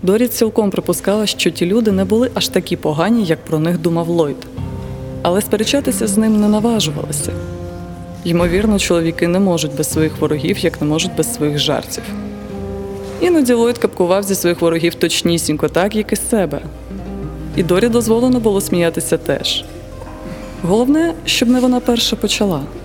Дорі цілком припускала, що ті люди не були аж такі погані, як про них думав Ллойд. Але сперечатися з ним не наважувалася. Ймовірно, чоловіки не можуть без своїх ворогів, як не можуть без своїх жартів. Іноді Ллойд капкував зі своїх ворогів точнісінько так, як і з себе. І Дорі дозволено було сміятися теж. Головне, щоб не вона перша почала.